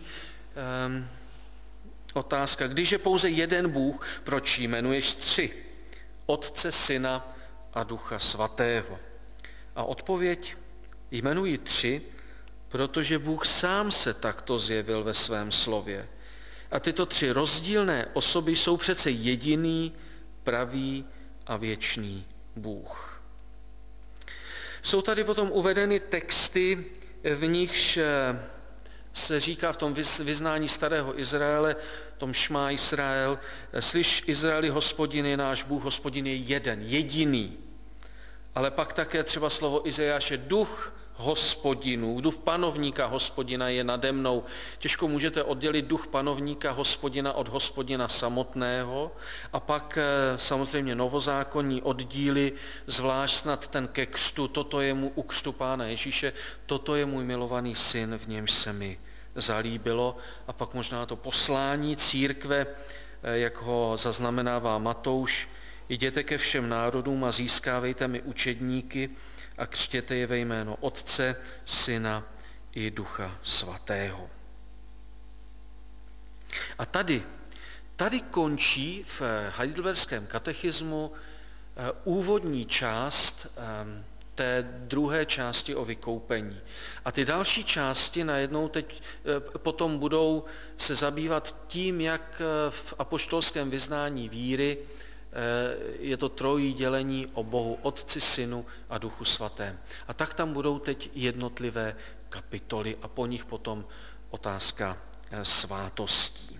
otázka. Když je pouze jeden Bůh, proč jmenuješ 3? Otce, Syna a Ducha Svatého. A odpověď: jmenuji 3, protože Bůh sám se takto zjevil ve svém slově. A tyto 3 rozdílné osoby jsou přece jediný, pravý a věčný Bůh. Jsou tady potom uvedeny texty, v nichž se říká v tom vyznání starého Izraele, v tom Šmá Israel, slyš Izraeli, Hospodin je náš Bůh, Hospodin je jeden, jediný. Ale pak také třeba slovo Izajáše, duch Hospodinů, duch panovníka Hospodina je nade mnou. Těžko můžete oddělit duch panovníka Hospodina od Hospodina samotného. A pak samozřejmě novozákonní oddíly, zvlášť snad ten ke křtu, toto je mu u křtu Pána Ježíše, toto je můj milovaný syn, v němž se mi zalíbilo. A pak možná to poslání církve, jak ho zaznamenává Matouš, jděte ke všem národům a získávejte mi učedníky a křtěte je ve jméno Otce, Syna i Ducha Svatého. A tady končí v heidelberském katechismu úvodní část té druhé části o vykoupení. A ty další části najednou teď potom budou se zabývat tím, jak v apoštolském vyznání víry je to trojí dělení o Bohu Otci, Synu a Duchu Svatém. A tak tam budou teď jednotlivé kapitoly a po nich potom otázka svátostí.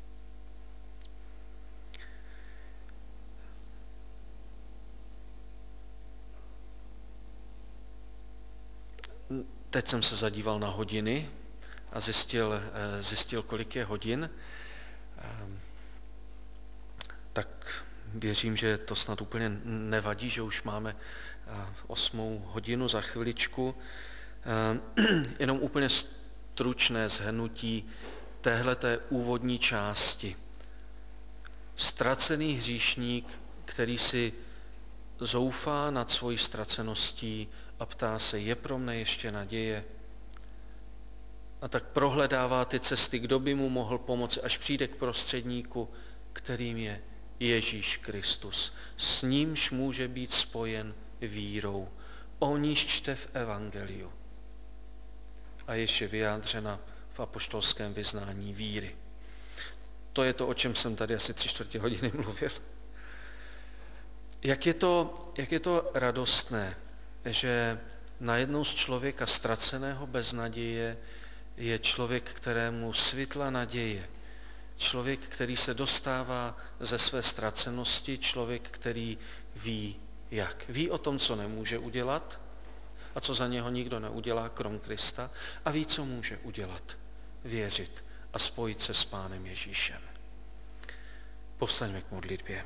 Teď jsem se zadíval na hodiny a zjistil, kolik je hodin. Tak věřím, že to snad úplně nevadí, že už máme 8. hodinu za chviličku. Jenom úplně stručné shrnutí téhleté úvodní části. Ztracený hříšník, který si zoufá nad svojí ztraceností a ptá se, je pro mne ještě naděje? A tak prohledává ty cesty, kdo by mu mohl pomoci, až přijde k prostředníku, kterým je Ježíš Kristus. S nímž může být spojen vírou. O níž čte v evangeliu. A ještě vyjádřena v apoštolském vyznání víry. To je to, o čem jsem tady asi 3/4 hodiny mluvil. Jak je to radostné, že najednou z člověka ztraceného bez naděje je člověk, kterému svitla naděje. Člověk, který se dostává ze své ztracenosti, člověk, který ví jak. Ví o tom, co nemůže udělat a co za něho nikdo neudělá, krom Krista, a ví, co může udělat. Věřit a spojit se s Pánem Ježíšem. Povstaňme k modlitbě.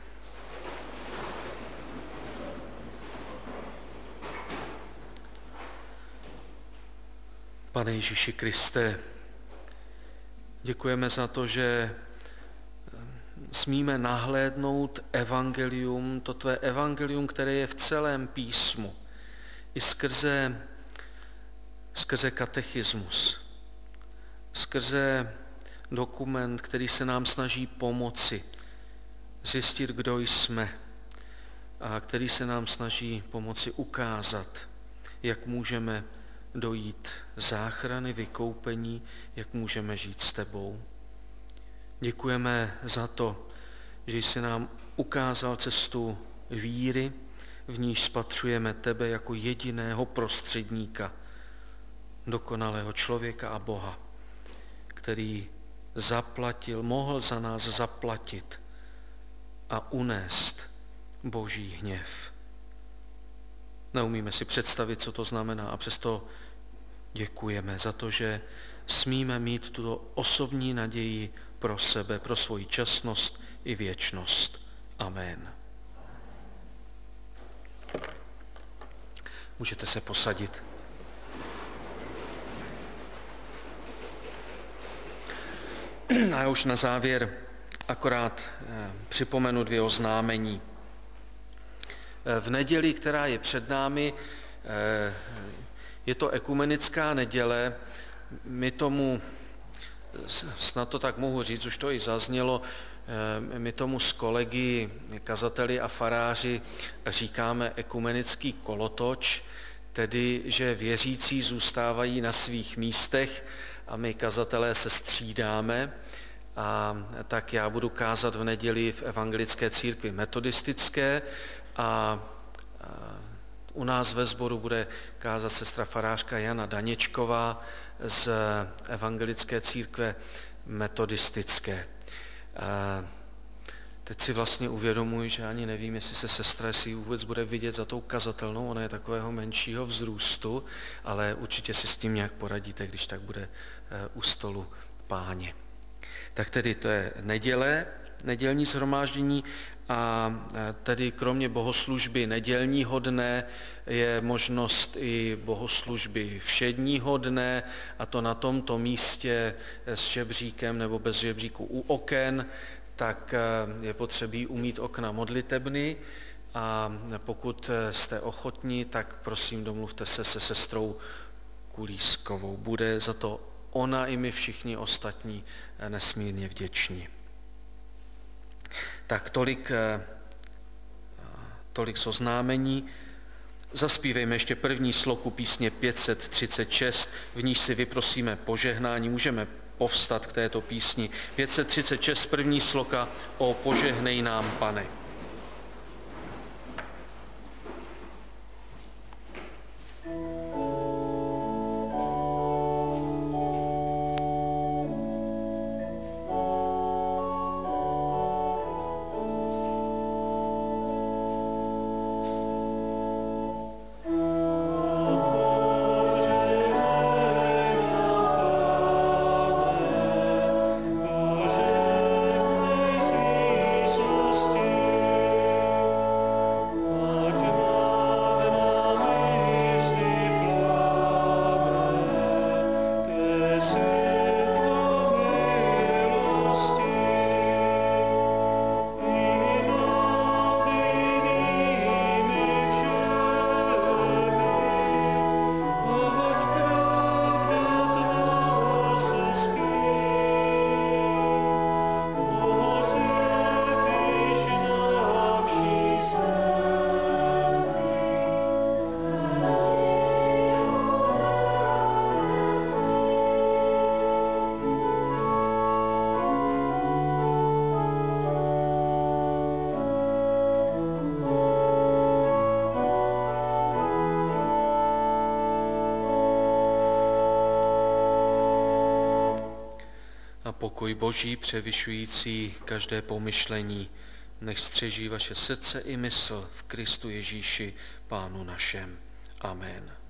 Pane Ježíši Kriste, děkujeme za to, že smíme nahlédnout evangelium, to tvé evangelium, které je v celém písmu, i skrze katechismus, skrze dokument, který se nám snaží pomoci zjistit, kdo jsme, a který se nám snaží pomoci ukázat, jak můžeme dojít záchrany, vykoupení, jak můžeme žít s tebou. Děkujeme za to, že jsi nám ukázal cestu víry, v níž spatřujeme tebe jako jediného prostředníka dokonalého člověka a Boha, který mohl za nás zaplatit a unést Boží hněv. Neumíme si představit, co to znamená, a přesto děkujeme za to, že smíme mít tuto osobní naději pro sebe, pro svoji časnost i věčnost. Amen. Můžete se posadit. A já už na závěr akorát připomenu 2 oznámení. V neděli, která je před námi, je to ekumenická neděle. My tomu, snad to tak mohu říct, už to i zaznělo, my tomu s kolegy, kazateli a faráři říkáme ekumenický kolotoč, tedy že věřící zůstávají na svých místech a my kazatelé se střídáme. A tak já budu kázat v neděli v evangelické církvi metodistické a u nás ve sboru bude kázat sestra farářka Jana Daněčková z evangelické církve metodistické. Teď si vlastně uvědomuji, že ani nevím, jestli se sestra si vůbec bude vidět za tou kazatelnou, ona je takového menšího vzrůstu, ale určitě si s tím nějak poradíte, když tak bude u stolu Páně. Tak tedy to je nedělní shromáždění a tedy kromě bohoslužby nedělního dne je možnost i bohoslužby všedního dne, a to na tomto místě s žebříkem nebo bez žebříku u oken, tak je potřebí umýt okna modlitebny a pokud jste ochotní, tak prosím domluvte se se sestrou Kulískovou. Bude za to ona i my všichni ostatní nesmírně vděční. Tak tolik z oznámení. Zaspívejme ještě první sloku písně 536, v níž si vyprosíme požehnání. Můžeme povstat k této písni. 536, první sloka o požehnej nám, Pane. Pokoj Boží, převyšující každé pomyšlení, nech střeží vaše srdce i mysl v Kristu Ježíši, Pánu našem. Amen.